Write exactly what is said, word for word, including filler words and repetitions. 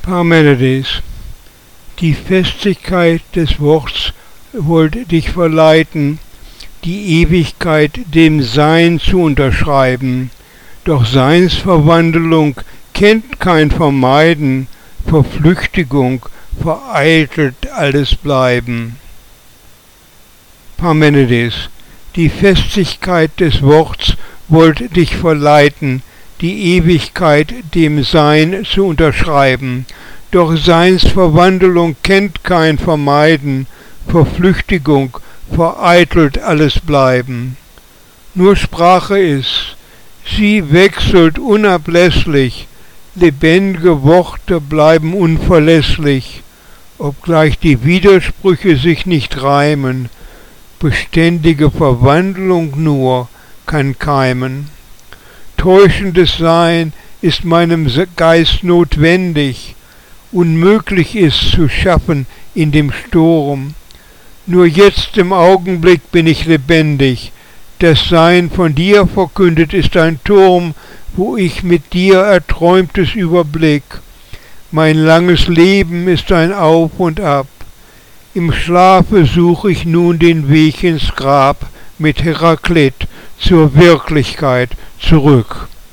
Parmenides. Die Festigkeit des Worts wollte dich verleiten, die Ewigkeit dem Sein zu unterschreiben. Doch Seinsverwandlung kennt kein Vermeiden, Verflüchtigung vereitelt alles Bleiben. Parmenides. Die Festigkeit des Worts wollte dich verleiten, die Ewigkeit dem Sein zu unterschreiben. Doch Seinsverwandlung kennt kein Vermeiden, Verflüchtigung vereitelt alles Bleiben. Nur Sprache ist, sie wechselt unablässlich, lebendige Worte bleiben unverlässlich, obgleich die Widersprüche sich nicht reimen, beständige Verwandlung nur kann keimen. Täuschendes Sein ist meinem Geist notwendig, unmöglich ist zu schaffen in dem Sturm. Nur jetzt im Augenblick bin ich lebendig, das Sein von dir verkündet ist ein Turm, wo ich mit dir Erträumtes überblick. Mein langes Leben ist ein Auf und Ab. Im Schlafe suche ich nun den Weg ins Grab mit Heraklit zur Wirklichkeit zurück.